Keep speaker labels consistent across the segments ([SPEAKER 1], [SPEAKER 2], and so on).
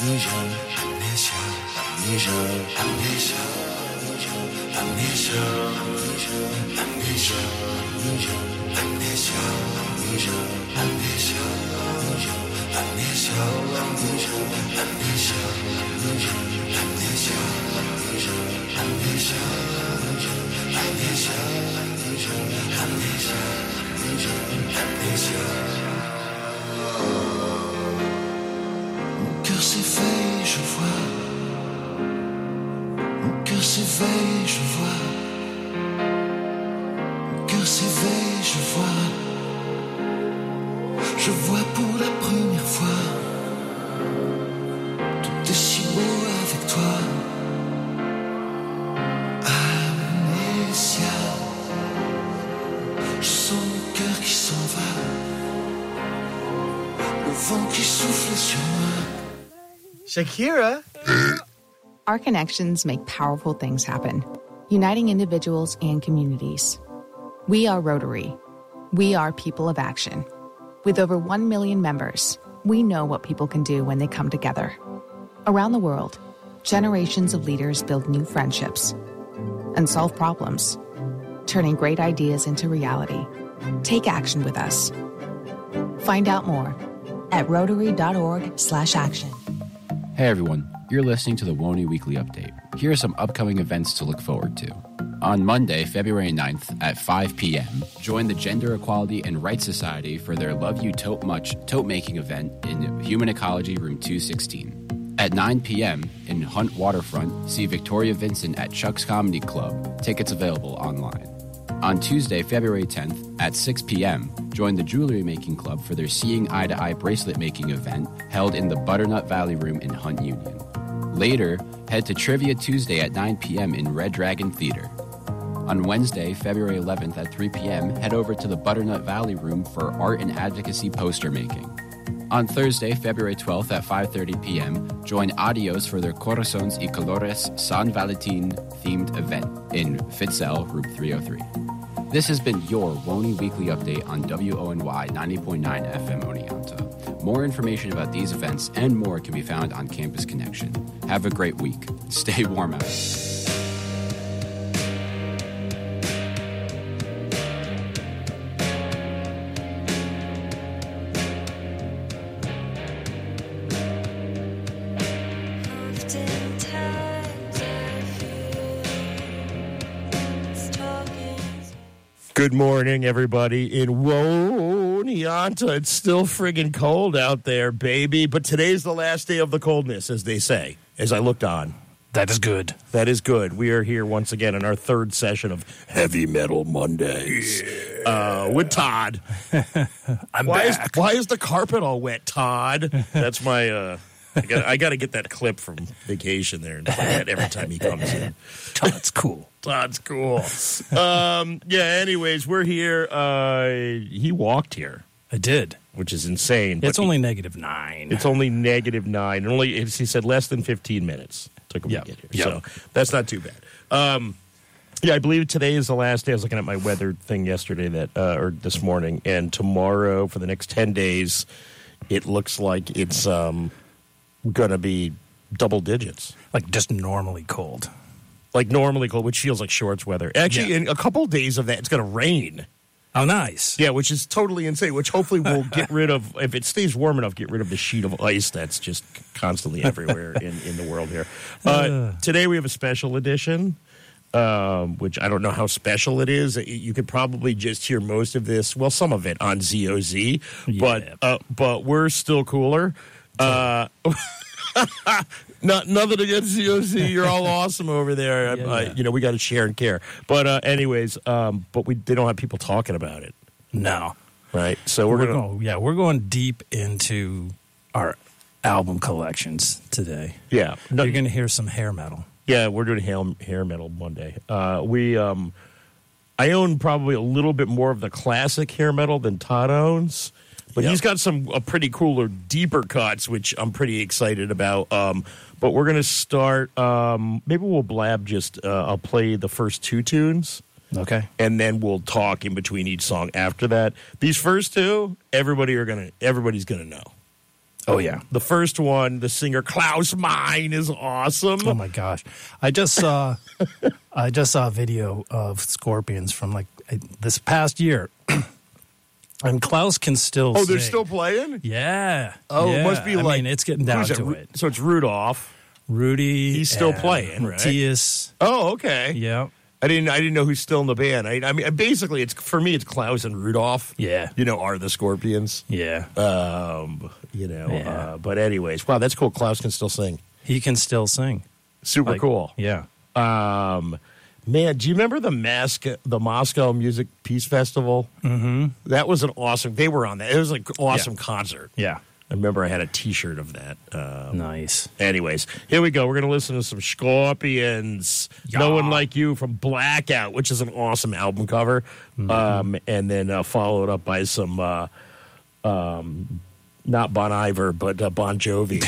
[SPEAKER 1] Mon cœur s'éveille, je vois. Mon cœur s'éveille, je vois. Mon cœur s'éveille, je vois. Je vois pour la première fois. Tout est si beau avec toi. Amnésia. Je sens mon cœur qui s'en va. Le vent qui souffle sur moi.
[SPEAKER 2] Shakira.
[SPEAKER 3] Our connections make powerful things happen, uniting individuals and communities. We are Rotary. We are people of action. With over 1 million members, we know what people can do when they come together. Around the world, generations of leaders build new friendships and solve problems, turning great ideas into reality. Take action with us. Find out more at Rotary.org/action.
[SPEAKER 4] Hey everyone, you're listening to the WONY Weekly Update. Here are some upcoming events to look forward to. On Monday, February 9th at 5 p.m., join the Gender Equality and Rights Society for their Love You Tote Much tote-making event in Human Ecology Room 216. At 9 p.m. in Hunt Waterfront, see Victoria Vincent at Chuck's Comedy Club. Tickets available online. On Tuesday, February 10th at 6 p.m., join the Jewelry Making Club for their Seeing Eye to Eye bracelet making event held in the Butternut Valley Room in Hunt Union. Later, head to Trivia Tuesday at 9 p.m. in Red Dragon Theater. On Wednesday, February 11th at 3 p.m., head over to the Butternut Valley Room for art and advocacy poster making. On Thursday, February 12th at 5:30 p.m., join Adios for their Corazones y Colores San Valentin themed event in Fitzell, Room 303. This has been your WONY Weekly Update on WONY 90.9 FM Oneonta. More information about these events and more can be found on Campus Connection. Have a great week. Stay warm out.
[SPEAKER 2] Good morning, everybody in Oneonta. It's still friggin' cold out there, baby. But today's the last day of the coldness, as they say, as I looked on.
[SPEAKER 5] That is good.
[SPEAKER 2] That is good. We are here once again in our third session of Heavy Metal Mondays with Todd. Why is the carpet all wet, Todd? That's my... I got to get that clip from Vacation there and play that every time he comes in.
[SPEAKER 5] Todd's cool.
[SPEAKER 2] Todd's cool. Anyways, we're here. He walked here.
[SPEAKER 5] I did.
[SPEAKER 2] Which is insane.
[SPEAKER 5] It's only -9.
[SPEAKER 2] It's only -9. Only, he said, less than 15 minutes took him to get here.
[SPEAKER 5] Yep.
[SPEAKER 2] So that's not too bad. I believe today is the last day. I was looking at my weather thing yesterday or this morning, and tomorrow for the next 10 days, it looks like it's going to be double digits.
[SPEAKER 5] Like just normally cold.
[SPEAKER 2] Like normally cold, which feels like shorts weather. Actually, in a couple days of that, it's going to rain.
[SPEAKER 5] Oh, nice.
[SPEAKER 2] Yeah, which is totally insane, which hopefully we'll get rid of, if it stays warm enough, get rid of the sheet of ice that's just constantly everywhere in the world here. Today we have a special edition, which I don't know how special it is. You could probably just hear most of this, well, some of it on ZOZ, but we're still cooler. Nothing against ZOZ. You're all awesome over there. We got to share and care. But anyways, they don't have people talking about it.
[SPEAKER 5] No.
[SPEAKER 2] Right. So
[SPEAKER 5] we're going deep into our album collections today.
[SPEAKER 2] Yeah.
[SPEAKER 5] You're going to hear some hair metal.
[SPEAKER 2] Yeah, we're doing hair metal Monday. I own probably a little bit more of the classic hair metal than Todd owns. But he's got some pretty cooler, deeper cuts, which I'm pretty excited about. But we're going to start, maybe we'll blab I'll play the first two tunes.
[SPEAKER 5] Okay.
[SPEAKER 2] And then we'll talk in between each song after that. These first two, everybody's going to know.
[SPEAKER 5] Oh, yeah.
[SPEAKER 2] The first one, the singer Klaus Meine is awesome.
[SPEAKER 5] Oh, my gosh. I just saw a video of Scorpions from, like, this past year. And Klaus can still
[SPEAKER 2] Oh, they're
[SPEAKER 5] sing.
[SPEAKER 2] still playing?
[SPEAKER 5] Yeah.
[SPEAKER 2] Oh,
[SPEAKER 5] yeah.
[SPEAKER 2] it must be
[SPEAKER 5] I
[SPEAKER 2] like...
[SPEAKER 5] mean, it's getting down
[SPEAKER 2] who's
[SPEAKER 5] to it.
[SPEAKER 2] So it's Rudolph.
[SPEAKER 5] Rudy.
[SPEAKER 2] He's still
[SPEAKER 5] and
[SPEAKER 2] playing, right?
[SPEAKER 5] Matthias.
[SPEAKER 2] Oh, okay.
[SPEAKER 5] Yeah.
[SPEAKER 2] I didn't know who's still in the band. I mean, basically, for me, it's Klaus and Rudolph.
[SPEAKER 5] Yeah.
[SPEAKER 2] Are the Scorpions.
[SPEAKER 5] Yeah. Yeah.
[SPEAKER 2] But anyways, wow, that's cool. Klaus can still sing.
[SPEAKER 5] He can still sing.
[SPEAKER 2] Super cool.
[SPEAKER 5] Yeah.
[SPEAKER 2] Man, do you remember the Moscow Music Peace Festival? Mm-hmm. That was an awesome. They were on that. It was like an awesome concert.
[SPEAKER 5] Yeah.
[SPEAKER 2] I remember I had a T-shirt of that.
[SPEAKER 5] Nice.
[SPEAKER 2] Anyways, here we go. We're going to listen to some Scorpions.
[SPEAKER 5] Yeah.
[SPEAKER 2] No One Like You from Blackout, which is an awesome album cover. And then follow it up by some, not Bon Iver, but Bon Jovi.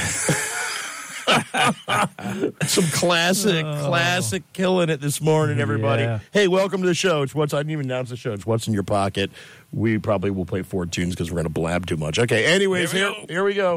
[SPEAKER 2] Some classic killing it this morning, everybody.
[SPEAKER 5] Yeah.
[SPEAKER 2] Hey, welcome to the show. I didn't even announce the show. It's What's in Your Pocket. We probably will play 4 tunes because we're going to blab too much. Okay, anyways, here we go.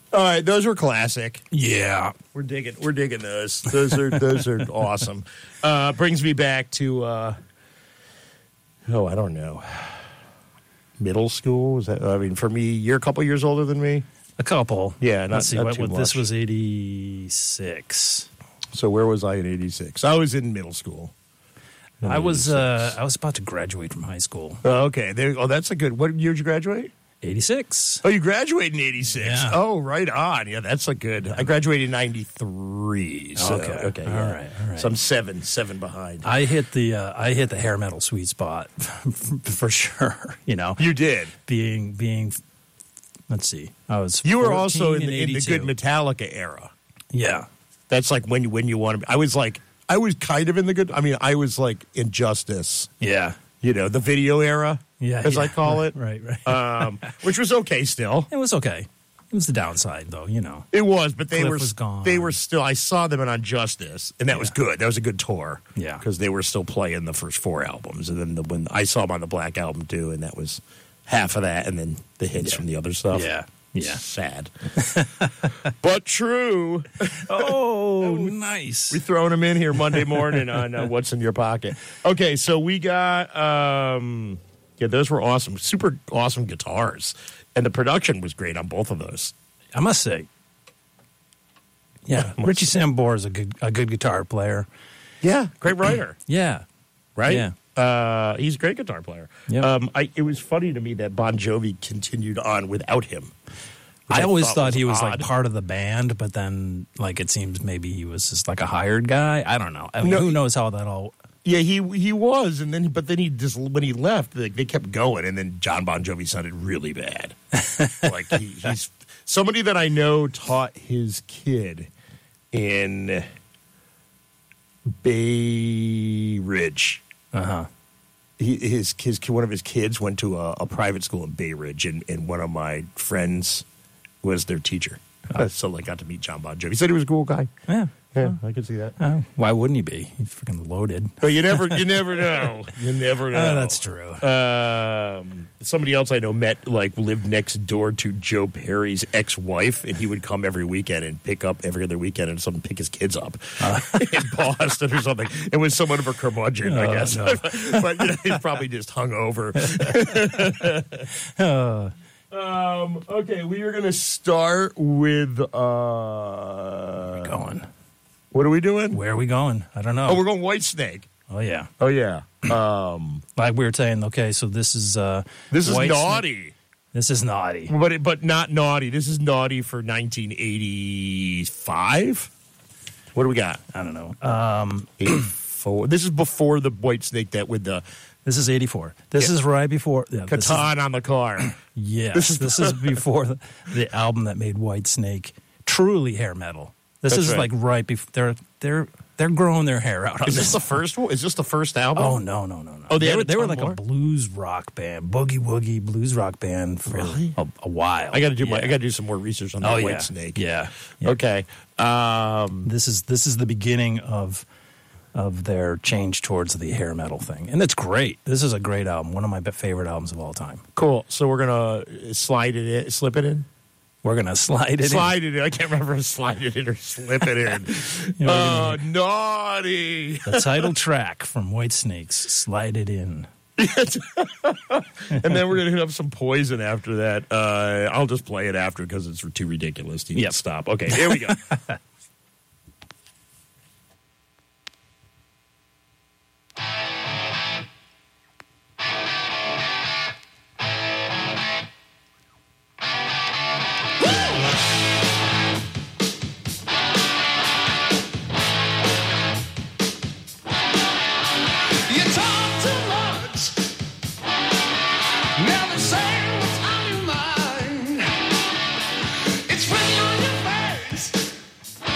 [SPEAKER 2] All right, those were classic.
[SPEAKER 5] Yeah.
[SPEAKER 2] We're digging those. Those are awesome. Brings me back to I don't know. Middle school? Is that? I mean, for me, you're a couple years older than me.
[SPEAKER 5] A couple.
[SPEAKER 2] Yeah,
[SPEAKER 5] Let's see.
[SPEAKER 2] not too much.
[SPEAKER 5] This was 86.
[SPEAKER 2] So where was I in '86? I was in middle school.
[SPEAKER 5] I was about to graduate from high school.
[SPEAKER 2] Oh, okay. That's a good. What year did you graduate?
[SPEAKER 5] 86.
[SPEAKER 2] Oh, you graduated in '86.
[SPEAKER 5] Yeah.
[SPEAKER 2] Oh, right on. Yeah, that's a good. I graduated in '93. So,
[SPEAKER 5] Okay.
[SPEAKER 2] yeah.
[SPEAKER 5] All right.
[SPEAKER 2] So I'm seven behind.
[SPEAKER 5] I hit the hair metal sweet spot for sure. You know,
[SPEAKER 2] You did.
[SPEAKER 5] being. Let's see. I was.
[SPEAKER 2] You were also
[SPEAKER 5] 14
[SPEAKER 2] in
[SPEAKER 5] and
[SPEAKER 2] the good
[SPEAKER 5] 82.
[SPEAKER 2] Metallica era.
[SPEAKER 5] Yeah.
[SPEAKER 2] That's like when you want to. I was kind of in the good. I mean, I was like Injustice.
[SPEAKER 5] Yeah.
[SPEAKER 2] You know, the video era.
[SPEAKER 5] Yeah.
[SPEAKER 2] as I call it.
[SPEAKER 5] Right.
[SPEAKER 2] Which was okay still.
[SPEAKER 5] It was okay. It was the downside, though. You know.
[SPEAKER 2] It was, but they
[SPEAKER 5] Cliff
[SPEAKER 2] were
[SPEAKER 5] was gone.
[SPEAKER 2] They were still. I saw them on Justice, and that was good. That was a good tour.
[SPEAKER 5] Yeah.
[SPEAKER 2] because they were still playing the first 4 albums, and then when I saw them on the Black Album too, and that was half of that, and then the hits from the other stuff.
[SPEAKER 5] Yeah.
[SPEAKER 2] Sad, but true.
[SPEAKER 5] Oh, nice.
[SPEAKER 2] We throwing them in here Monday morning on What's in Your Pocket. Okay, so we got those were awesome, super awesome guitars, and the production was great on both of those.
[SPEAKER 5] I must say. Yeah, Richie Sambor is a good guitar player.
[SPEAKER 2] Yeah, great writer.
[SPEAKER 5] Yeah.
[SPEAKER 2] Right?
[SPEAKER 5] Yeah.
[SPEAKER 2] He's a great guitar player.
[SPEAKER 5] Yep.
[SPEAKER 2] It was funny to me that Bon Jovi continued on without him.
[SPEAKER 5] I always thought he was
[SPEAKER 2] odd.
[SPEAKER 5] like part of the band, but then like it seems maybe he was just like a hired guy. I don't know. I mean,
[SPEAKER 2] No.
[SPEAKER 5] who knows how that all.
[SPEAKER 2] Yeah, he was, and then he just when he left, they kept going, and then John Bon Jovi sounded really bad. Like he's somebody that I know taught his kid in Bay Ridge.
[SPEAKER 5] Uh-huh.
[SPEAKER 2] His one of his kids went to a private school in Bay Ridge, and one of my friends was their teacher. So I got to meet John Bon Jovi. He said he was a cool guy.
[SPEAKER 5] Yeah.
[SPEAKER 2] Yeah, I could see that.
[SPEAKER 5] Why wouldn't he be? He's freaking loaded.
[SPEAKER 2] But you never know. You never know.
[SPEAKER 5] That's true.
[SPEAKER 2] Somebody else I know lived next door to Joe Perry's ex-wife, and he would come every weekend and pick up every other weekend and pick his kids up in Boston or something. It was somewhat of a curmudgeon, I guess.
[SPEAKER 5] No.
[SPEAKER 2] But he's probably just hung over. Okay, we are going to start with.
[SPEAKER 5] Going.
[SPEAKER 2] What are we doing?
[SPEAKER 5] Where are we going? I don't know.
[SPEAKER 2] Oh, we're going Whitesnake.
[SPEAKER 5] Oh, yeah.
[SPEAKER 2] Oh, yeah.
[SPEAKER 5] Like we were saying, okay, so this is
[SPEAKER 2] This is naughty.
[SPEAKER 5] This is naughty.
[SPEAKER 2] But not naughty. This is naughty for 1985. What do we got?
[SPEAKER 5] I don't know.
[SPEAKER 2] 84. This is before the Whitesnake that with the
[SPEAKER 5] This is 84. This is right before
[SPEAKER 2] Catan on the car.
[SPEAKER 5] Yes, this is before the album that made Whitesnake truly hair metal. This
[SPEAKER 2] That's
[SPEAKER 5] is
[SPEAKER 2] right.
[SPEAKER 5] like right before they're growing their hair out.
[SPEAKER 2] Is this the first one? Is this the first album?
[SPEAKER 5] Oh no!
[SPEAKER 2] Oh, they
[SPEAKER 5] were
[SPEAKER 2] ton
[SPEAKER 5] like
[SPEAKER 2] more?
[SPEAKER 5] a blues rock band, boogie woogie blues rock band for
[SPEAKER 2] Really?
[SPEAKER 5] a while.
[SPEAKER 2] I got to do
[SPEAKER 5] Yeah.
[SPEAKER 2] I got to do some more research on the
[SPEAKER 5] Oh yeah,
[SPEAKER 2] Whitesnake.
[SPEAKER 5] yeah.
[SPEAKER 2] Okay.
[SPEAKER 5] This is the beginning of their change towards the hair metal thing, and it's great. This is a great album, one of my favorite albums of all time.
[SPEAKER 2] Cool. So we're gonna slip it in.
[SPEAKER 5] We're gonna slide it.
[SPEAKER 2] Slide it in. I can't remember if slide it in or slip it in. Naughty.
[SPEAKER 5] The title track from Whitesnake's "Slide It In."
[SPEAKER 2] And then we're going to hit up some Poison after that. I'll just play it after because it's too ridiculous to even stop. Okay, here we go.
[SPEAKER 1] You talk too much. Never say what's on your mind. It's written on your face.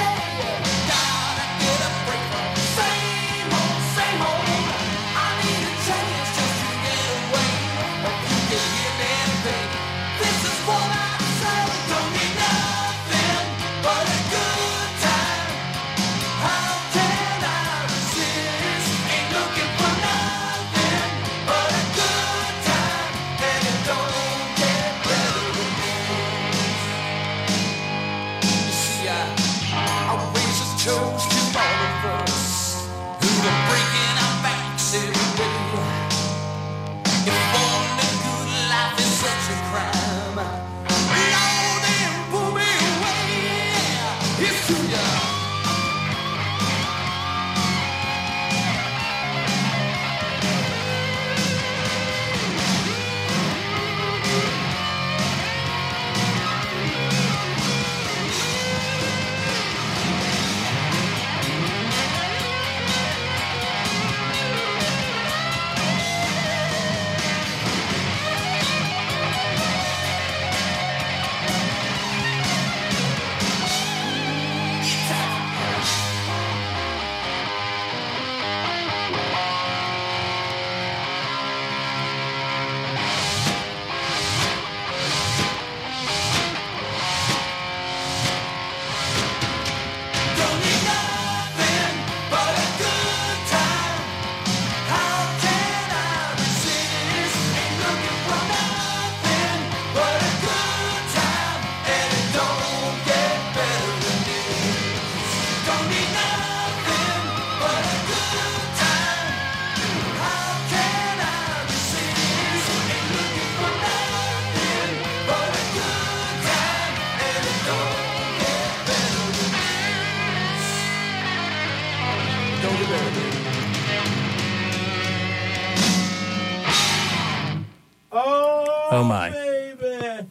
[SPEAKER 5] Oh, my.
[SPEAKER 2] Baby.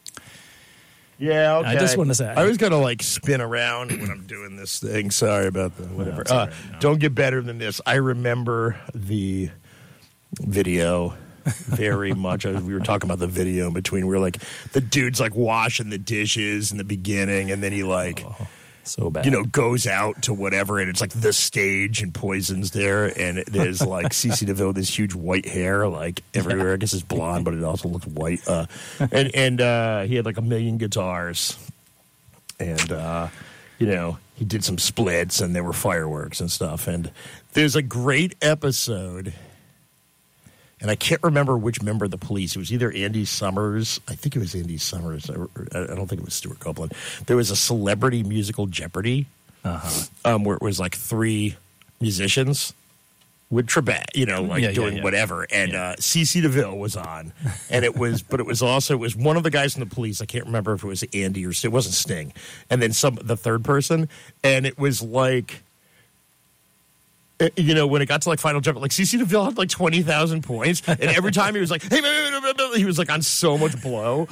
[SPEAKER 2] Yeah, okay.
[SPEAKER 5] I just want to say.
[SPEAKER 2] I was going to like spin around when I'm doing this thing. Sorry about that. Whatever.
[SPEAKER 5] it's all right. No.
[SPEAKER 2] Don't get better than this. I remember the video very much. We were talking about the video in between. We were like, the dude's like washing the dishes in the beginning, and then he like,
[SPEAKER 5] so bad.
[SPEAKER 2] you know, goes out to whatever, and it's like the stage, and Poison's there, and there's like CeCe DeVille with this huge white hair like everywhere. I guess it's blonde, but it also looks white. And he had like a million guitars, and you know, he did some splits, and there were fireworks and stuff. And there's a great episode. And I can't remember which member of the Police. It was either Andy Summers. I think it was Andy Summers. I don't think it was Stuart Copeland. There was a celebrity musical Jeopardy, where it was like 3 musicians with Trebek, you know, like doing whatever. And CeCe DeVille was on, and it was one of the guys from the Police. I can't remember if it was Andy or it wasn't Sting, and then the third person, and it was like. You know, when it got to like Final Jump, like CeCe DeVille had like 20,000 points, and every time he was like, "Hey," he was like on so much blow,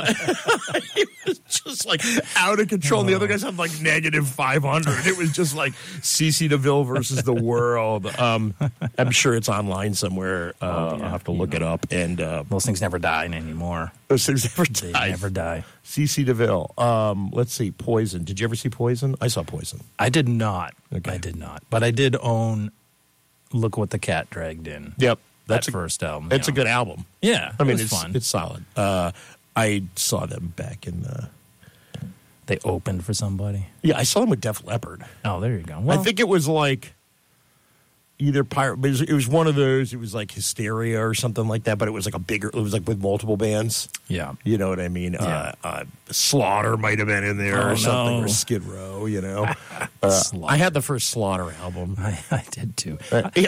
[SPEAKER 2] he was just like out of control. And the other guys had like negative 500. It was just like CeCe DeVille versus the world. I'm sure it's online somewhere. I'll have to look it up. And
[SPEAKER 5] those things never die anymore.
[SPEAKER 2] Those things never die.
[SPEAKER 5] They never die.
[SPEAKER 2] CeCe DeVille. Let's see. Poison. Did you ever see Poison? I saw Poison.
[SPEAKER 5] I did not.
[SPEAKER 2] Okay.
[SPEAKER 5] I did not. But I did own Look What the Cat Dragged In.
[SPEAKER 2] Yep.
[SPEAKER 5] That's first album.
[SPEAKER 2] It's a good album.
[SPEAKER 5] Yeah.
[SPEAKER 2] I mean,
[SPEAKER 5] it's fun.
[SPEAKER 2] It's solid. I saw them back in the...
[SPEAKER 5] They opened for somebody?
[SPEAKER 2] Yeah, I saw them with Def Leppard.
[SPEAKER 5] Oh, there you go. Well,
[SPEAKER 2] I think it was like either Pirate... It was one of those. It was like Hysteria or something like that, but it was like a bigger... It was like with multiple bands.
[SPEAKER 5] Yeah.
[SPEAKER 2] You know what I mean?
[SPEAKER 5] Yeah.
[SPEAKER 2] Slaughter might have been in there or something.
[SPEAKER 5] No.
[SPEAKER 2] Or Skid Row, you know? I had the first Slaughter album.
[SPEAKER 5] I did too.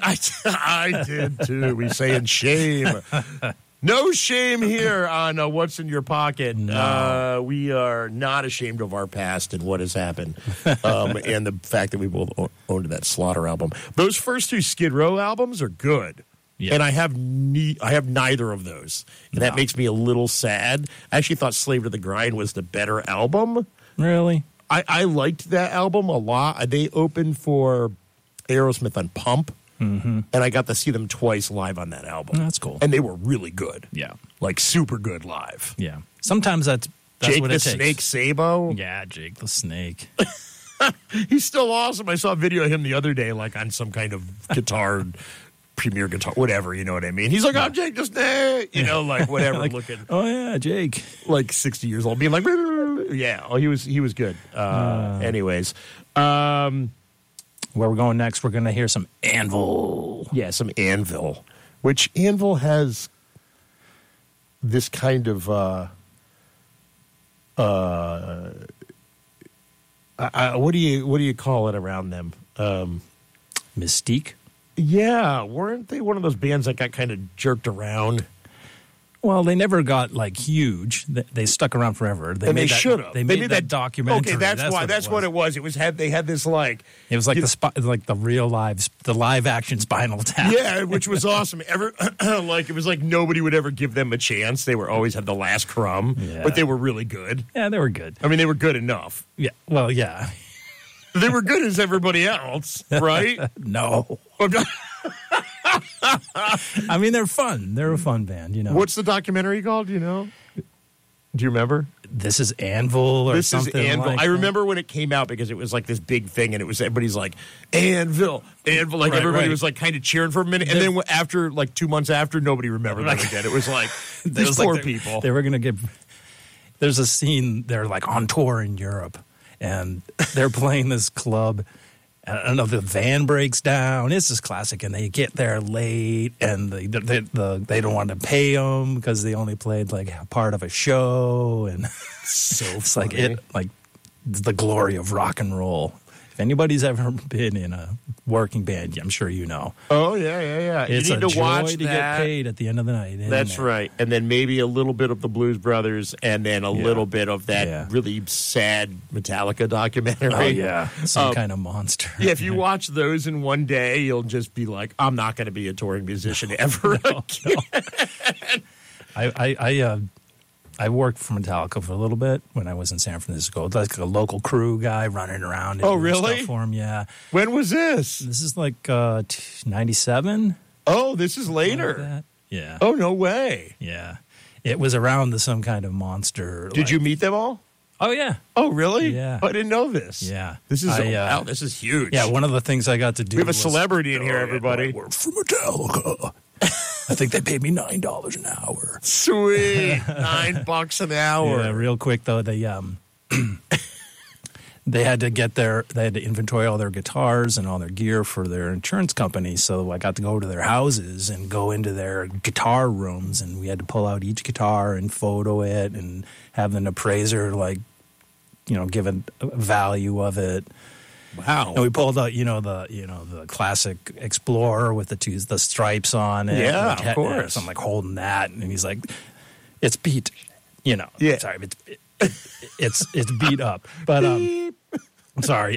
[SPEAKER 2] I did too. We saying shame. No shame here on What's in Your Pocket.
[SPEAKER 5] No.
[SPEAKER 2] We are not ashamed of our past and what has happened, and the fact that we both owned that Slaughter album. Those first 2 Skid Row albums are good, and I have neither of those, and that makes me a little sad. I actually thought Slave to the Grind was the better album.
[SPEAKER 5] Really?
[SPEAKER 2] I liked that album a lot. They opened for Aerosmith on Pump. Mm-hmm. And I got to see them twice live on that album.
[SPEAKER 5] That's cool.
[SPEAKER 2] And they were really good.
[SPEAKER 5] Yeah.
[SPEAKER 2] Like super good live.
[SPEAKER 5] Yeah. Sometimes that's
[SPEAKER 2] Jake
[SPEAKER 5] what
[SPEAKER 2] the
[SPEAKER 5] it takes.
[SPEAKER 2] Snake Sabo.
[SPEAKER 5] Yeah, Jake the Snake.
[SPEAKER 2] He's still awesome. I saw a video of him the other day, like on some kind of guitar, premier guitar, whatever, you know what I mean? He's like, I'm Jake Disney, you know, like whatever,
[SPEAKER 5] Like,
[SPEAKER 2] looking
[SPEAKER 5] oh yeah, Jake.
[SPEAKER 2] like 60 years old, being like, yeah, oh, he was good. Anyways,
[SPEAKER 5] Where we're going next, we're going to hear some Anvil.
[SPEAKER 2] yeah, some Anvil, which Anvil has this kind of, what do you call it around them?
[SPEAKER 5] Mystique.
[SPEAKER 2] Yeah, weren't they one of those bands that got kind of jerked around?
[SPEAKER 5] Well, they never got like huge. They stuck around forever.
[SPEAKER 2] And they should have.
[SPEAKER 5] They made that documentary.
[SPEAKER 2] Okay, that's why. That's what it was. It was they had this like.
[SPEAKER 5] It was like the real live action Spinal Tap.
[SPEAKER 2] Yeah, which was awesome. Like it was like nobody would ever give them a chance. They were always had the last crumb,
[SPEAKER 5] Yeah.
[SPEAKER 2] but they were really good.
[SPEAKER 5] Yeah, they were good.
[SPEAKER 2] I mean, they were good enough.
[SPEAKER 5] Yeah. Well, yeah.
[SPEAKER 2] They were good as everybody else, right?
[SPEAKER 5] No. I mean, they're fun. They're a fun band, you know.
[SPEAKER 2] What's the documentary called? Do you know? Do you remember?
[SPEAKER 5] This is Anvil or
[SPEAKER 2] This
[SPEAKER 5] something
[SPEAKER 2] is Anvil.
[SPEAKER 5] like
[SPEAKER 2] I
[SPEAKER 5] that.
[SPEAKER 2] remember when it came out because it was like this big thing, and it was everybody's like Anvil. Like
[SPEAKER 5] Right,
[SPEAKER 2] everybody
[SPEAKER 5] right.
[SPEAKER 2] was like kind of cheering for a minute, and then after like 2 months after, nobody remembered them again. It was like
[SPEAKER 5] It
[SPEAKER 2] these
[SPEAKER 5] was
[SPEAKER 2] poor
[SPEAKER 5] like
[SPEAKER 2] people.
[SPEAKER 5] They were going to get. There's a scene. They're like on tour in Europe, and they're playing this club. And I don't know, the van breaks down. It's just classic, and they get there late, and they don't want to pay them because they only played like part of a show, and
[SPEAKER 2] So
[SPEAKER 5] it's like
[SPEAKER 2] funny.
[SPEAKER 5] the glory of rock and roll. If anybody's ever been in a working band, I'm sure you know.
[SPEAKER 2] Oh yeah.
[SPEAKER 5] It's
[SPEAKER 2] you
[SPEAKER 5] a
[SPEAKER 2] need to
[SPEAKER 5] joy
[SPEAKER 2] watch
[SPEAKER 5] to
[SPEAKER 2] that.
[SPEAKER 5] get paid at the end of the night. isn't
[SPEAKER 2] That's
[SPEAKER 5] it?
[SPEAKER 2] right. And then maybe a little bit of the Blues Brothers, and then a little bit of that
[SPEAKER 5] Yeah.
[SPEAKER 2] really sad Metallica documentary.
[SPEAKER 5] Oh yeah, some kind of monster.
[SPEAKER 2] Yeah, if you watch those in one day, you'll just be like, I'm not going to be a touring musician ever again.
[SPEAKER 5] I worked for Metallica for a little bit when I was in San Francisco. Like a local crew guy running around.
[SPEAKER 2] Oh,
[SPEAKER 5] and doing
[SPEAKER 2] really?
[SPEAKER 5] Stuff for him, yeah.
[SPEAKER 2] When was this?
[SPEAKER 5] This is like 97.
[SPEAKER 2] Oh, this is
[SPEAKER 5] Like
[SPEAKER 2] later.
[SPEAKER 5] that. Yeah.
[SPEAKER 2] Oh, no way.
[SPEAKER 5] Yeah. It was around some kind of monster.
[SPEAKER 2] Did you meet them all?
[SPEAKER 5] Oh, yeah.
[SPEAKER 2] Oh, really?
[SPEAKER 5] Yeah.
[SPEAKER 2] I didn't know this.
[SPEAKER 5] Yeah.
[SPEAKER 2] This is
[SPEAKER 5] wow,
[SPEAKER 2] this is huge.
[SPEAKER 5] Yeah, one of the things I got to do
[SPEAKER 2] we have a
[SPEAKER 5] was-
[SPEAKER 2] celebrity in here, everybody.
[SPEAKER 5] I worked for Metallica. I think they paid me $9 an hour.
[SPEAKER 2] Sweet. $9 an hour.
[SPEAKER 5] Yeah, real quick though, they had to inventory all their guitars and all their gear for their insurance company. So I got to go to their houses and go into their guitar rooms, and we had to pull out each guitar and photo it and have an appraiser give a value of it.
[SPEAKER 2] Wow.
[SPEAKER 5] And we pulled out, the classic Explorer with the stripes on it.
[SPEAKER 2] Yeah,
[SPEAKER 5] And
[SPEAKER 2] of course.
[SPEAKER 5] So I'm like holding that, and he's like, "It's beat,
[SPEAKER 2] Yeah.
[SPEAKER 5] Sorry, it's beat up." But I'm sorry.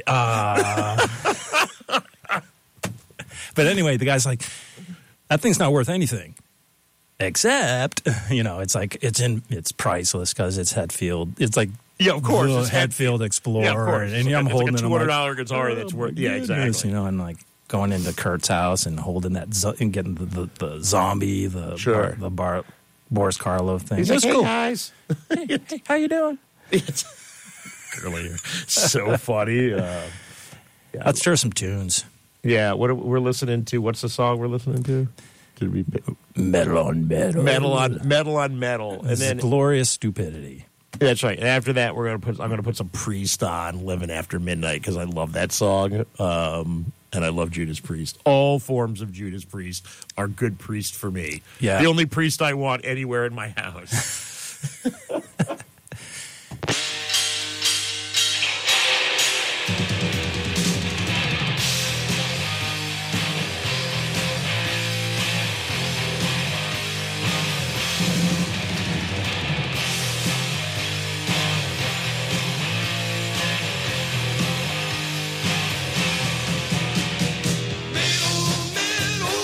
[SPEAKER 5] But anyway, the guy's like, "That thing's not worth anything." Except, it's like it's priceless because it's Hetfield. It's like
[SPEAKER 2] of course.
[SPEAKER 5] the
[SPEAKER 2] It's
[SPEAKER 5] Hetfield Explorer,
[SPEAKER 2] Yeah, of course.
[SPEAKER 5] and I'm
[SPEAKER 2] it's
[SPEAKER 5] holding
[SPEAKER 2] like a
[SPEAKER 5] it. I'm like,
[SPEAKER 2] $200 guitar that's worth. Yeah,
[SPEAKER 5] goodness,
[SPEAKER 2] exactly.
[SPEAKER 5] and like going into Kurt's house and holding that and getting the zombie,
[SPEAKER 2] Sure.
[SPEAKER 5] Boris Karloff thing.
[SPEAKER 2] He's
[SPEAKER 5] It's
[SPEAKER 2] like, hey,
[SPEAKER 5] cool.
[SPEAKER 2] guys.
[SPEAKER 5] Hey, how you doing?
[SPEAKER 2] It's earlier. So funny.
[SPEAKER 5] Let's hear some tunes.
[SPEAKER 2] Yeah, we're listening to. What's the song we're listening to? Did we
[SPEAKER 5] Metal on metal.
[SPEAKER 2] metal on metal, and
[SPEAKER 5] This
[SPEAKER 2] then
[SPEAKER 5] is Glorious Stupidity.
[SPEAKER 2] that's right. And after that, I'm gonna put some Priest on "Living After Midnight" because I love that song, and I love Judas Priest. All forms of Judas Priest are good Priest for me.
[SPEAKER 5] Yeah.
[SPEAKER 2] The only Priest I want anywhere in my house.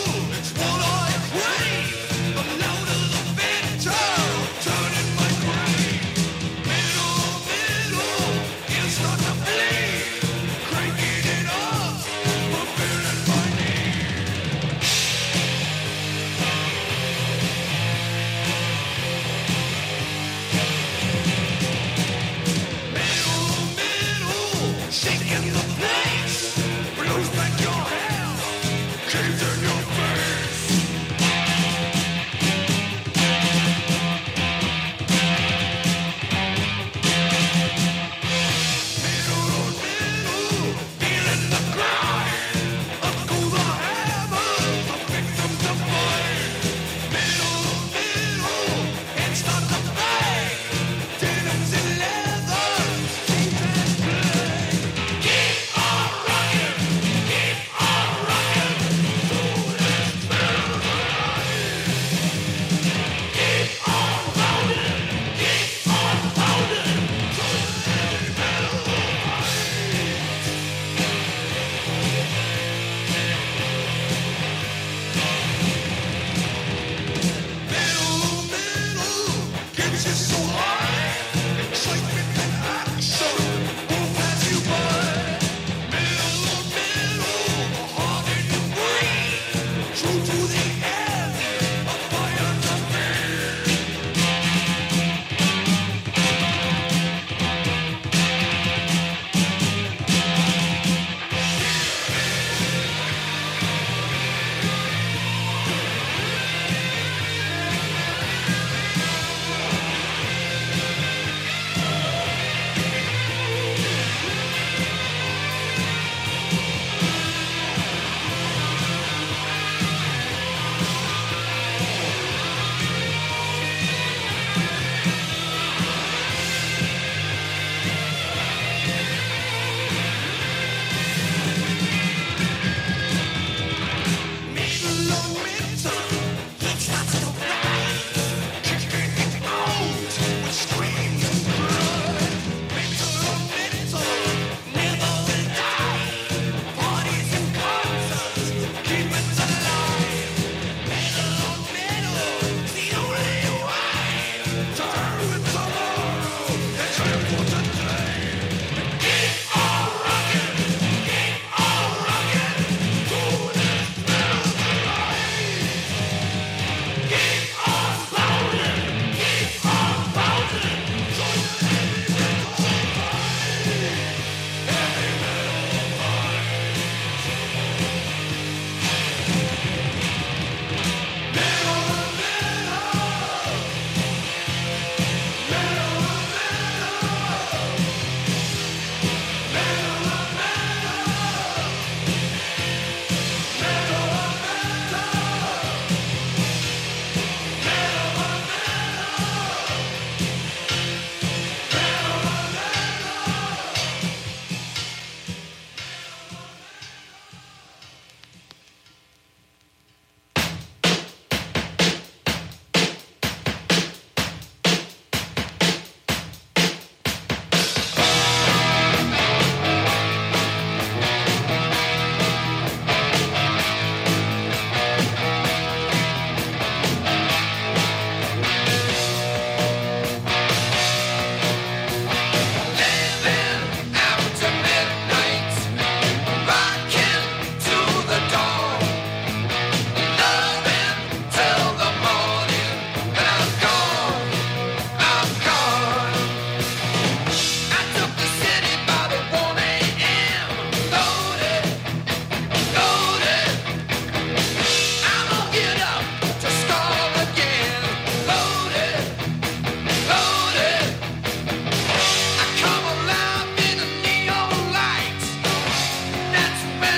[SPEAKER 1] Turning my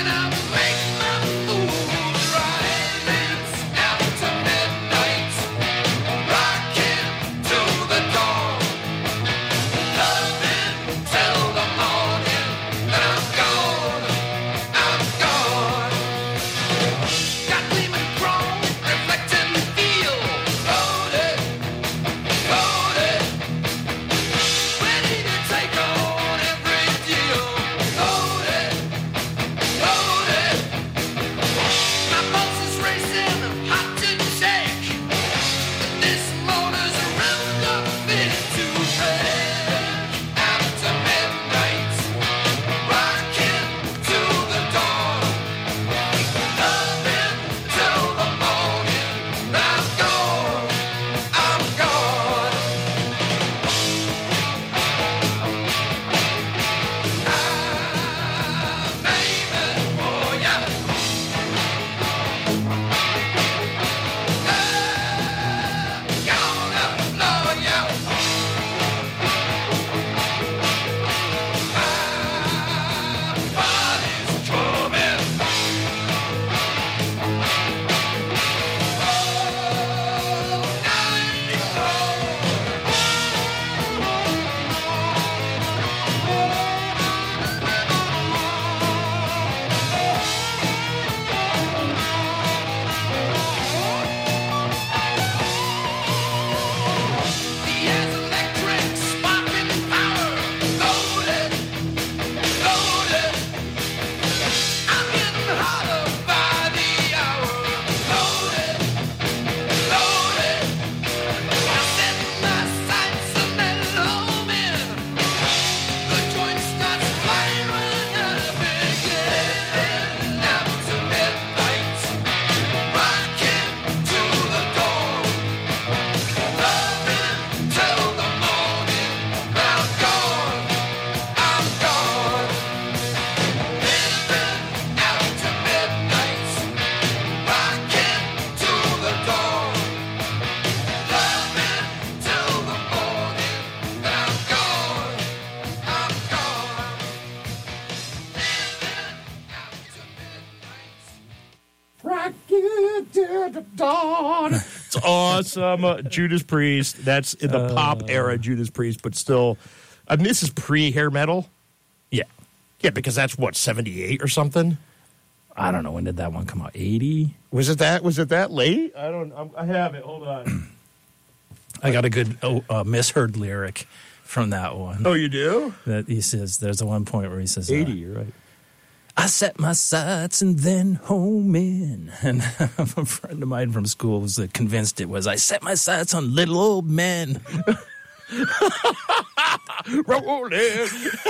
[SPEAKER 1] and I make my moves right. Dance after midnight, rocking to the dawn, loving till the morning. Then I'm gone, I'm gone. Got gleaming chrome, reflecting feel, loaded, loaded, ready to take on every deal, loaded, loaded. My pulse is racing, hot to check. This motor's revved up into red. After midnight, rocking to the dawn, loving till the morning. I'm gone, I'm gone. Baby, oh yeah. Gonna love you. Body's drumming. He has electric sparking power, loaded, loaded. I'm getting hotter by the hour, loaded, loaded. I set my sights and then home in. The joint starts flying when I begin. After midnight, rocking to the dawn, loving till the morning. I'm gone, I'm gone. Living after midnight, rocking to the dawn, loving till the morning. I'm gone, I'm gone. Living after midnight.
[SPEAKER 2] Rocket to the dawn. It's awesome. Judas Priest. That's in the pop era Judas Priest, but still, I mean, this is pre-hair metal.
[SPEAKER 5] Yeah.
[SPEAKER 2] Yeah, because that's what, 78 or something?
[SPEAKER 5] I don't know. When did that one come out? 80?
[SPEAKER 2] Was it that late? I don't. I have it. Hold on.
[SPEAKER 5] I got a good misheard lyric from that one.
[SPEAKER 2] Oh, you do?
[SPEAKER 5] That he says, there's a one point where he says,
[SPEAKER 2] 80. You're right.
[SPEAKER 5] I set my sights and then home in. And a friend of mine from school was convinced it was, I set my sights on little old men.
[SPEAKER 2] Rolling.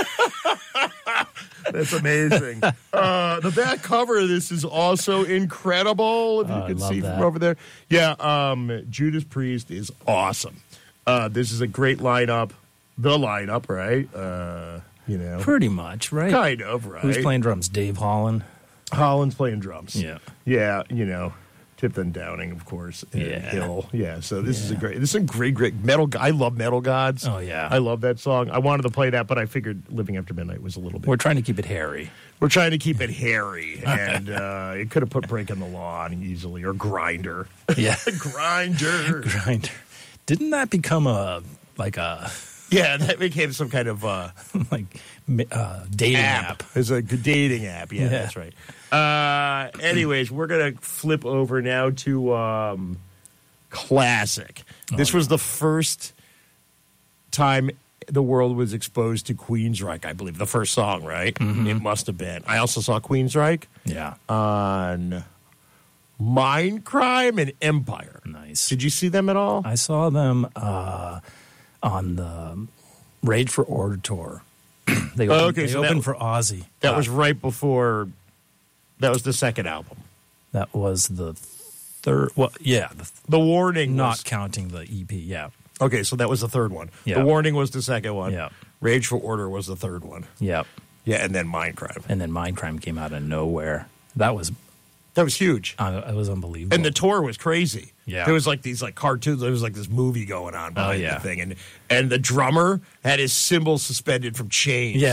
[SPEAKER 2] That's amazing. The back cover of this is also incredible. If you
[SPEAKER 5] I
[SPEAKER 2] can
[SPEAKER 5] love
[SPEAKER 2] see
[SPEAKER 5] that.
[SPEAKER 2] from over there. Yeah, Judas Priest is awesome. This is a great lineup. The lineup, right? You know,
[SPEAKER 5] Pretty much, right?
[SPEAKER 2] kind of, right?
[SPEAKER 5] Who's playing drums? Dave Holland?
[SPEAKER 2] Holland's playing drums.
[SPEAKER 5] Yeah.
[SPEAKER 2] Yeah, you know, Tipton Downing, of course. And
[SPEAKER 5] Yeah.
[SPEAKER 2] Hill. Yeah, so this is a great metal. I love Metal Gods.
[SPEAKER 5] Oh, yeah.
[SPEAKER 2] I love that song. I wanted to play that, but I figured Living After Midnight was a little bit.
[SPEAKER 5] We're trying to keep it hairy.
[SPEAKER 2] We're trying to keep it hairy, and it could have put Breaking the Law on easily, or Grinder.
[SPEAKER 5] Yeah.
[SPEAKER 2] Grinder.
[SPEAKER 5] Grinder. Didn't that become a
[SPEAKER 2] Yeah, that became some kind of
[SPEAKER 5] dating app?
[SPEAKER 2] It's a good dating app. Yeah,
[SPEAKER 5] Yeah.
[SPEAKER 2] that's right. Anyways, we're going to flip over now to classic. This was the first time the world was exposed to Queensryche, I believe. The first song, right?
[SPEAKER 5] Mm-hmm.
[SPEAKER 2] It must have been. I also saw Queensryche
[SPEAKER 5] Yeah.
[SPEAKER 2] on Mindcrime and Empire.
[SPEAKER 5] Nice.
[SPEAKER 2] Did you see them at all?
[SPEAKER 5] I saw them on the Rage for Order tour. They opened for Ozzy.
[SPEAKER 2] That was right before. That was the second album.
[SPEAKER 5] That was the third. Well, yeah,
[SPEAKER 2] The Warning,
[SPEAKER 5] not
[SPEAKER 2] was,
[SPEAKER 5] counting the EP. Yeah,
[SPEAKER 2] okay. So that was the third one.
[SPEAKER 5] Yeah.
[SPEAKER 2] The Warning was the second one.
[SPEAKER 5] Yeah.
[SPEAKER 2] Rage for Order was the third one.
[SPEAKER 5] yeah.
[SPEAKER 2] Yeah, and then Mindcrime.
[SPEAKER 5] And then Mindcrime came out of nowhere. That was
[SPEAKER 2] huge.
[SPEAKER 5] it was unbelievable.
[SPEAKER 2] And the tour was crazy.
[SPEAKER 5] Yeah.
[SPEAKER 2] There was like these cartoons. There was like this movie going on behind
[SPEAKER 5] yeah.
[SPEAKER 2] the thing, and the drummer had his cymbals suspended from chains.
[SPEAKER 5] yeah,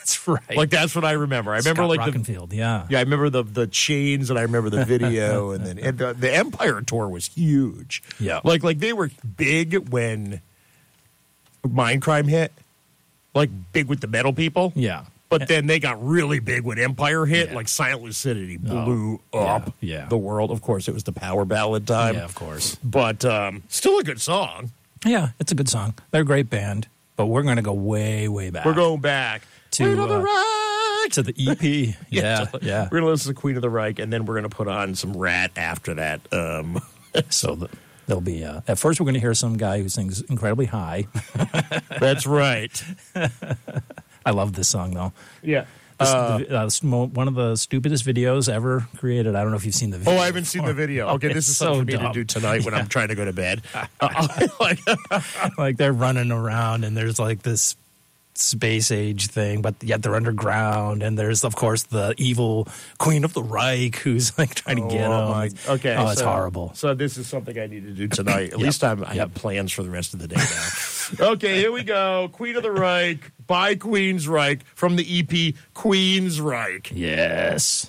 [SPEAKER 5] That's right.
[SPEAKER 2] Like that's what I remember. I remember
[SPEAKER 5] Scott
[SPEAKER 2] like the
[SPEAKER 5] Rockenfield, yeah.
[SPEAKER 2] yeah, I remember the chains, and I remember the video, and then the Empire tour was huge.
[SPEAKER 5] Yeah.
[SPEAKER 2] like they were big when Mindcrime hit, like big with the metal people.
[SPEAKER 5] Yeah.
[SPEAKER 2] But then they got really big when Empire hit,
[SPEAKER 5] Yeah.
[SPEAKER 2] like Silent Lucidity blew
[SPEAKER 5] yeah,
[SPEAKER 2] up
[SPEAKER 5] yeah.
[SPEAKER 2] the world. Of course, it was the power ballad time.
[SPEAKER 5] Yeah, of course.
[SPEAKER 2] But still a good song.
[SPEAKER 5] Yeah, it's a good song. They're a great band, but we're going to go way, way back.
[SPEAKER 2] We're going back
[SPEAKER 5] To,
[SPEAKER 2] Queen of the Reich.
[SPEAKER 5] to the EP. Yeah, yeah.
[SPEAKER 2] We're going to listen to Queen of the Reich, and then we're going to put on some Rat after that.
[SPEAKER 5] So there'll be, at first we're going to hear some guy who sings incredibly high.
[SPEAKER 2] That's right.
[SPEAKER 5] I love this song, though.
[SPEAKER 2] Yeah.
[SPEAKER 5] One of the stupidest videos ever created. I don't know if you've seen the video.
[SPEAKER 2] Oh, I haven't seen the video. Okay, this
[SPEAKER 5] It's
[SPEAKER 2] is something
[SPEAKER 5] so
[SPEAKER 2] for me to
[SPEAKER 5] dumb.
[SPEAKER 2] do tonight when I'm trying to go to bed.
[SPEAKER 5] Like they're running around and there's like this space age thing, but yet they're underground. And there's, of course, the evil Queen of the Reich who's like trying to get them.
[SPEAKER 2] Okay.
[SPEAKER 5] Oh, it's horrible.
[SPEAKER 2] So this is something I need to do tonight. At least I have plans for the rest of the day now. Okay, here we go. Queen of the Reich by Queensryche from the EP Queensryche.
[SPEAKER 5] Yes.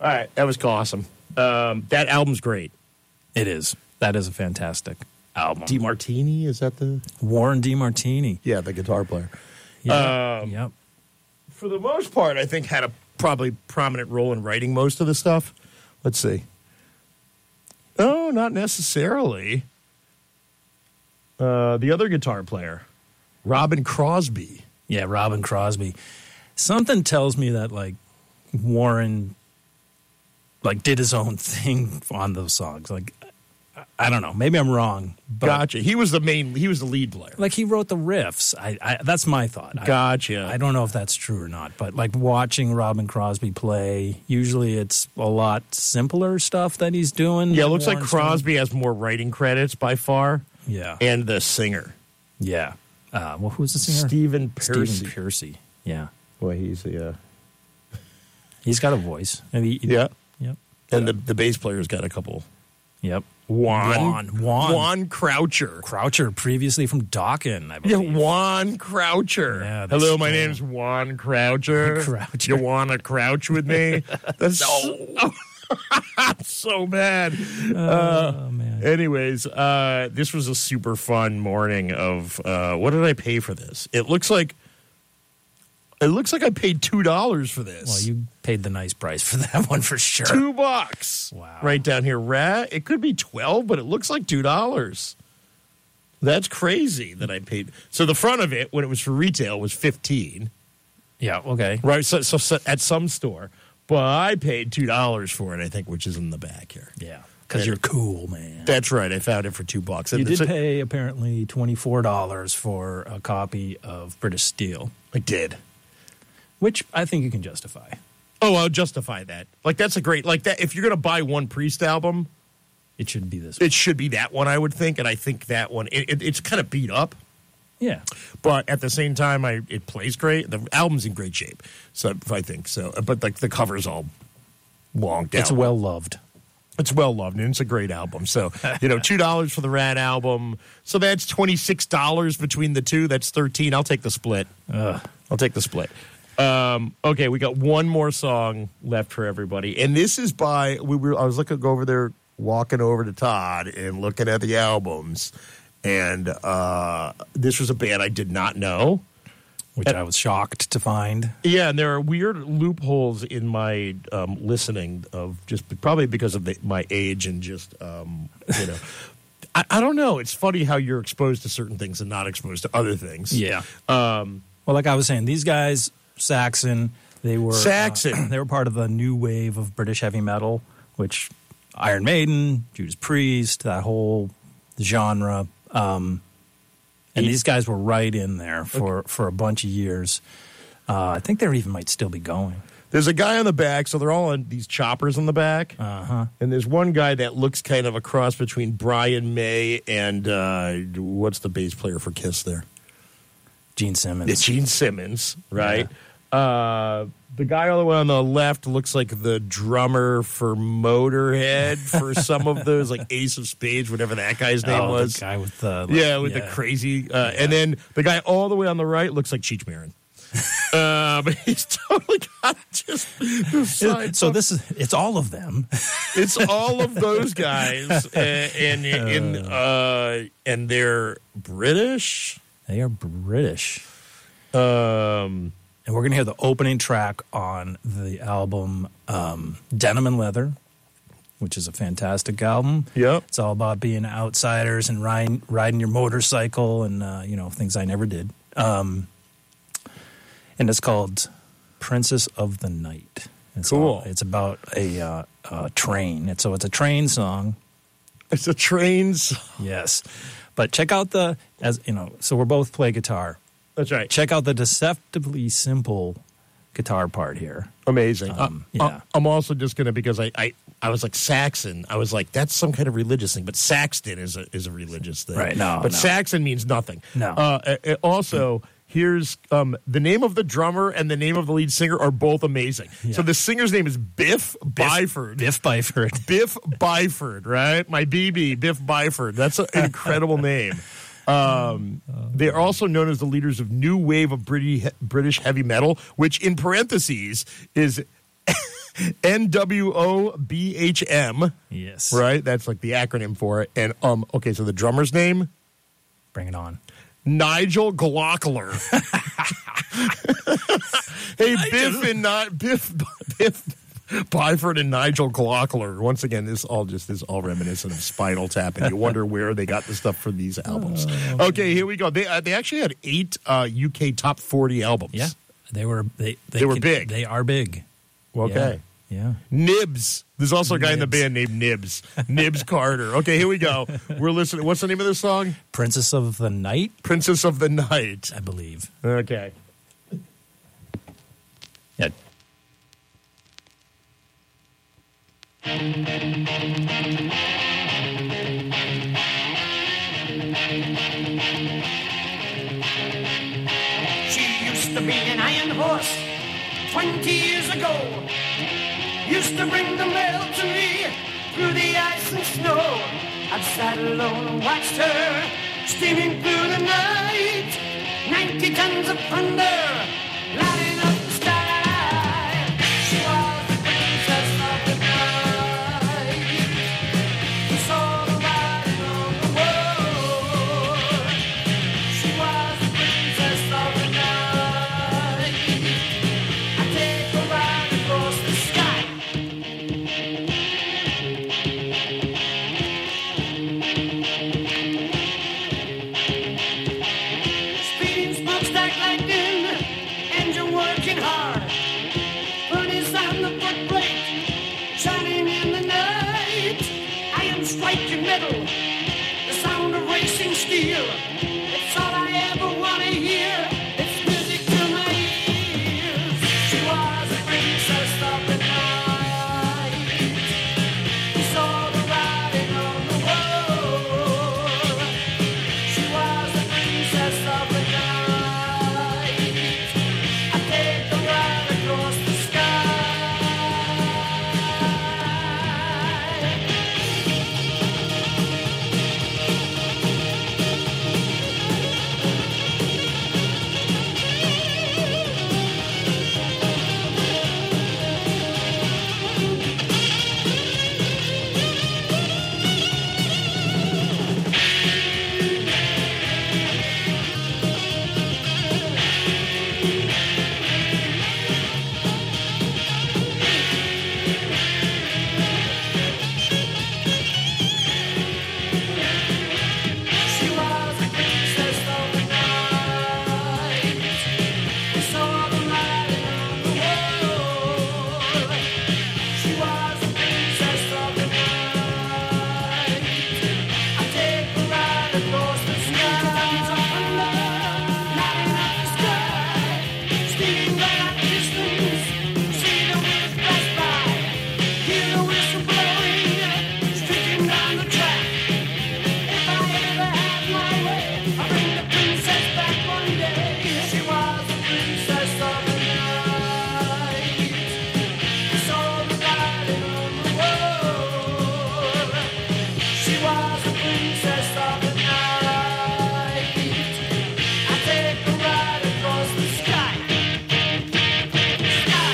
[SPEAKER 2] All right, that was awesome. That album's great.
[SPEAKER 5] It is. That is a fantastic album.
[SPEAKER 2] DeMartini, is that the?
[SPEAKER 5] Warren DeMartini.
[SPEAKER 2] Yeah, the guitar player.
[SPEAKER 5] Yeah. Yep.
[SPEAKER 2] For the most part, I think had a probably prominent role in writing most of the stuff. Let's see. Oh, not necessarily. The other guitar player, Robin Crosby.
[SPEAKER 5] Yeah, Robin Crosby. Something tells me that like Warren like did his own thing on those songs. Like I don't know. Maybe I'm wrong. But
[SPEAKER 2] Gotcha. He was the lead player.
[SPEAKER 5] like he wrote the riffs. I that's my thought.
[SPEAKER 2] Gotcha.
[SPEAKER 5] I don't know if that's true or not, but like watching Robin Crosby play, usually it's a lot simpler stuff that he's doing.
[SPEAKER 2] Yeah, it looks like
[SPEAKER 5] Warren's
[SPEAKER 2] Crosby has more writing credits by far.
[SPEAKER 5] doing. Yeah.
[SPEAKER 2] And the singer,
[SPEAKER 5] Yeah. Well, who's the singer?
[SPEAKER 2] Stephen Pearcy.
[SPEAKER 5] Stephen Pearcy. Yeah.
[SPEAKER 2] Well, he's the
[SPEAKER 5] He's got a voice.
[SPEAKER 2] yeah.
[SPEAKER 5] Yep.
[SPEAKER 2] And the bass player's got a couple.
[SPEAKER 5] Yep.
[SPEAKER 2] Juan Croucher.
[SPEAKER 5] Croucher, previously from Dawkins, I
[SPEAKER 2] Yeah,
[SPEAKER 5] believe.
[SPEAKER 2] Juan Croucher.
[SPEAKER 5] Yeah, the
[SPEAKER 2] hello, my
[SPEAKER 5] Storm.
[SPEAKER 2] name's Juan Croucher.
[SPEAKER 5] Croucher.
[SPEAKER 2] You want to crouch with me? That's so bad.
[SPEAKER 5] Oh, man.
[SPEAKER 2] Anyways, this was a super fun morning of what did I pay for this? It looks like I paid $2 for this.
[SPEAKER 5] Well, you paid the nice price for that one for sure.
[SPEAKER 2] $2.
[SPEAKER 5] Wow.
[SPEAKER 2] Right down here. It could be 12, but it looks like $2. That's crazy that I paid. So the front of it, when it was for retail, was $15.
[SPEAKER 5] Yeah, okay.
[SPEAKER 2] Right. So at some store. But I paid $2 for it, I think, which is in the back here.
[SPEAKER 5] Yeah, because you're cool, man.
[SPEAKER 2] That's right. I found it for $2.
[SPEAKER 5] You did pay apparently $24 for a copy of British Steel,
[SPEAKER 2] I did.
[SPEAKER 5] which I think you can justify.
[SPEAKER 2] Oh, I'll justify that. Like, that's a great, like that. If you're going to buy one Priest album,
[SPEAKER 5] It should be this.
[SPEAKER 2] it should be that one, I would think. And I think that one, it's kind of beat up.
[SPEAKER 5] Yeah.
[SPEAKER 2] But at the same time, it plays great. The album's in great shape, so I think so. But like the cover's all wonked out.
[SPEAKER 5] It's well loved.
[SPEAKER 2] It's well loved, and it's a great album. So $2 for the Rat album. So that's $26 between the two. That's $13. I'll take the split. I'll take the split. Okay, we got one more song left for everybody, and this is by I was looking over there, walking over to Todd and looking at the albums. And this was a band I did not know.
[SPEAKER 5] Which I was shocked to find.
[SPEAKER 2] Yeah, and there are weird loopholes in my listening of just probably because of my age and just, I don't know. It's funny how you're exposed to certain things and not exposed to other things.
[SPEAKER 5] Yeah. Well, like I was saying, these guys, Saxon, they were they were part of the new wave of British heavy metal, which Iron Maiden, Judas Priest, that whole genre. And these guys were right in there for a bunch of years. I think they even might still be going.
[SPEAKER 2] There's a guy on the back, so they're all on these choppers on the back.
[SPEAKER 5] Uh-huh.
[SPEAKER 2] And there's one guy that looks kind of a cross between Brian May and what's the bass player for Kiss there?
[SPEAKER 5] Gene Simmons.
[SPEAKER 2] It's Gene Simmons, right? The guy all the way on the left looks like the drummer for Motorhead for some of those, like Ace of Spades, whatever that guy's name was.
[SPEAKER 5] The guy with the...
[SPEAKER 2] the crazy... And then the guy all the way on the right looks like Cheech Marin. But he's totally got just the side.
[SPEAKER 5] So it's all of them.
[SPEAKER 2] It's all of those guys, and they're British.
[SPEAKER 5] They are British.
[SPEAKER 2] Um,
[SPEAKER 5] And we're going to hear the opening track on the album Denim and Leather, which is a fantastic album.
[SPEAKER 2] Yep.
[SPEAKER 5] It's all about being outsiders and riding your motorcycle and, things I never did. And it's called Princess of the Night.
[SPEAKER 2] Cool.
[SPEAKER 5] It's about a train. It's a train song.
[SPEAKER 2] It's a train song.
[SPEAKER 5] Yes. But check out so we're both play guitar.
[SPEAKER 2] That's right.
[SPEAKER 5] Check out the deceptively simple guitar part here.
[SPEAKER 2] Amazing.
[SPEAKER 5] Yeah.
[SPEAKER 2] I'm also just going to, because I was like Saxon. I was like, that's some kind of religious thing. But Saxton is a religious thing.
[SPEAKER 5] Right, no.
[SPEAKER 2] Saxon means nothing.
[SPEAKER 5] No.
[SPEAKER 2] Also, here's the name of the drummer and the name of the lead singer are both amazing.
[SPEAKER 5] Yeah.
[SPEAKER 2] So the singer's name is Biff Byford.
[SPEAKER 5] Biff Byford.
[SPEAKER 2] Biff Byford, right? My BB, Biff Byford. That's an incredible name. They are also known as the leaders of new wave of British heavy metal, which in parentheses is NWOBHM,
[SPEAKER 5] Yes.
[SPEAKER 2] right? That's like the acronym for it. And okay, so the drummer's name,
[SPEAKER 5] Bring it on.
[SPEAKER 2] Nigel Glockler. Hey, Biff Byford and Nigel Glockler. Once again, this is all reminiscent of Spinal Tap, and you wonder where they got the stuff for these albums. Okay, here we go. They actually had 8 UK top 40 albums.
[SPEAKER 5] Yeah. They were
[SPEAKER 2] They were big.
[SPEAKER 5] They are big.
[SPEAKER 2] Okay.
[SPEAKER 5] Yeah.
[SPEAKER 2] Nibs. There's also a guy in the
[SPEAKER 5] Nibs.
[SPEAKER 2] band named Nibs. Nibs Carter. Okay, here we go. We're listening. What's the name of this song?
[SPEAKER 5] Princess of the Night,
[SPEAKER 2] Princess of the Night.
[SPEAKER 5] I believe.
[SPEAKER 2] Okay.
[SPEAKER 5] Yeah.
[SPEAKER 1] She used to be an iron horse 20 years ago. Used to bring the mail to me through the ice and snow. I've sat alone and watched her steaming through the night. 90 tons of thunder lighting up the sky. She was the princess of the night. We saw the writing on the wall. She was the princess of the night. I take her right across the sky. Speeding smokestack lightning, engine working hard. Furnace on the foot plate, shining in the night. Iron striking metal, the sound of racing steel. It's all I ever want to hear. It's music to my ears. She was a princess of the night. We saw the writing on the wall. She was a princess of the night. I take her right across the sky. She was a princess of the night. We saw the writing on the wall. She was a princess of the night. I take her right across the sky. Lighting up the sky. Steaming right at distance. See the wheels flash by. Hear the whistle blowing. Streaking down the track. If I ever had my way, I'd bring the princess back one day. She was a princess of the night. We saw the writing on the wall. She was a princess of the night. I take her right across the sky. Sky.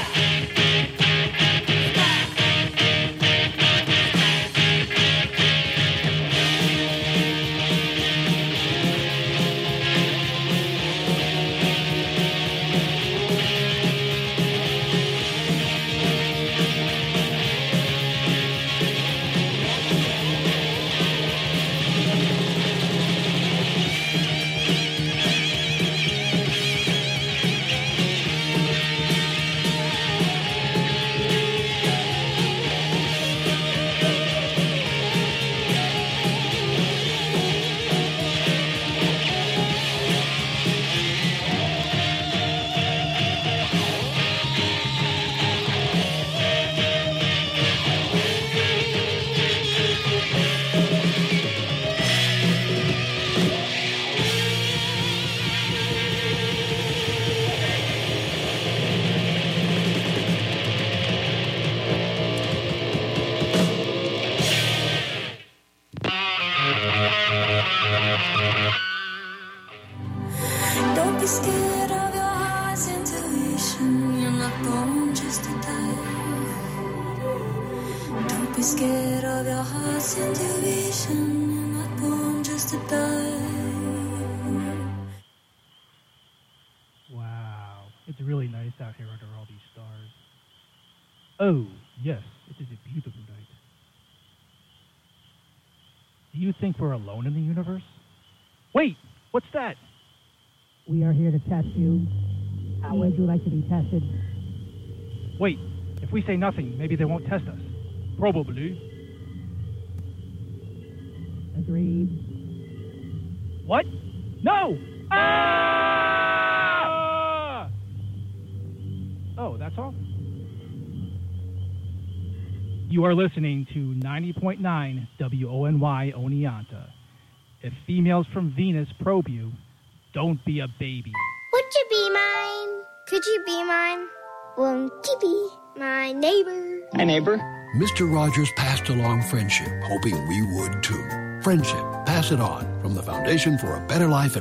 [SPEAKER 6] Don't be scared of your heart's intuition. You're not born just to die. be scared of your heart's intuition. You're not born just to die.
[SPEAKER 7] Wow, it's really nice out here under all these stars. Oh, yes, it is a beautiful night. Do you think we're alone in the universe? Wait, what's that?
[SPEAKER 8] We are here to test you. How would you like to be tested?
[SPEAKER 7] Wait, if we say nothing, maybe they won't test us. Probably.
[SPEAKER 8] Agreed.
[SPEAKER 7] What? No! Ah! Oh, that's all? You are listening to 90.9 WONY Oneonta. If females from Venus probe you, don't be a baby.
[SPEAKER 9] Would you be mine? Could you be mine? Won't you be my neighbor?
[SPEAKER 10] Hi, neighbor.
[SPEAKER 11] Mr. Rogers passed along friendship, hoping we would too. Friendship, pass it on, from the Foundation for a Better Life